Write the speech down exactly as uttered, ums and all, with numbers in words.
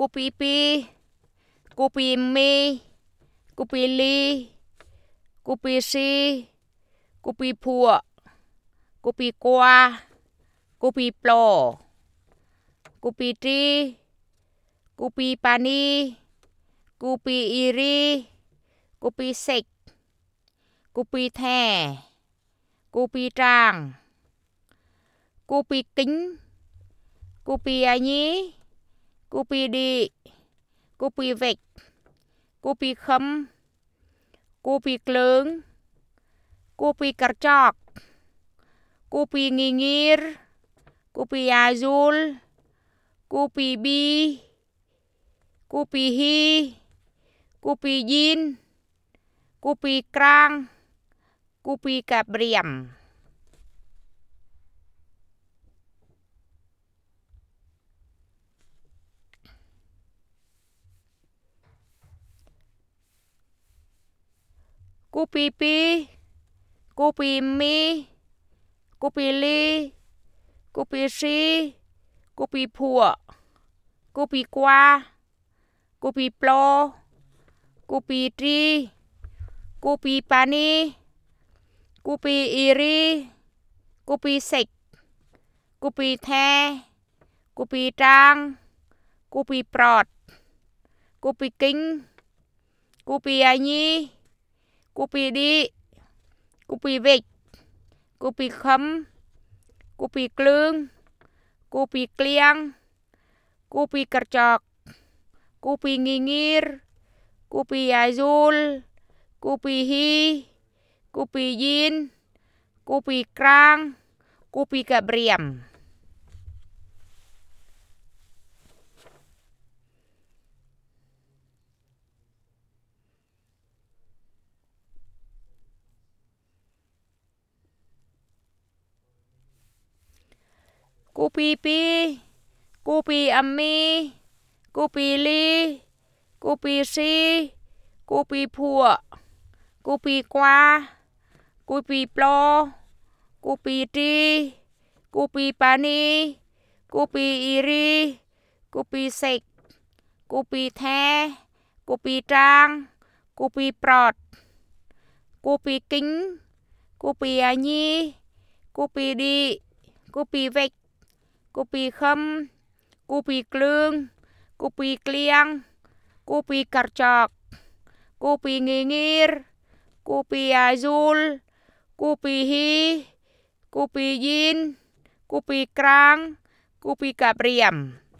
Kupi pi, kupi mi, kupi li, kupi si, kupi phua, kupi qua, kupi plo, kupi tri, kupi pani, kupi iri, kupi sek, kupi the, kupi trang, kupi kính, kupi nhí, kupi đi, kupi vịt, kupi khâm, kupi klướng, kupi karchok, kupi ngingir, kupi azul, kupi bi, kupi hi, kupi yin, kupi krang, kupi cà briềm. Kupi pi, kupi mi, kupi li, kupi si, kupi phua, kupi qua, kupi plo, kupi tri, kupi pani, kupi iri, kupi sek, kupi the, kupi trang, kupi prot, kupi kính, kupi nhí, kupi đi, kupi vịt, kupi khâm, kupi klướng, kupi kliang, kupi karchok, kupi ngingir, kupi azul, kupi hi, kupi yin, kupi krang, kupi cà briềm. Kupi pi, kupi mi, kupi li, kupi si, kupi phua, kupi qua, kupi plo, kupi tri, kupi pani, kupi iri, kupi sek, kupi the, kupi trang, kupi prot, kupi kính, kupi nhí, kupi đi, kupi vịt, kupi khâm, kupi klướng, kupi kliang, kupi karchok, kupi ngingir, kupi azul, kupi hi, kupi yin, kupi krang, kupi cà briềm.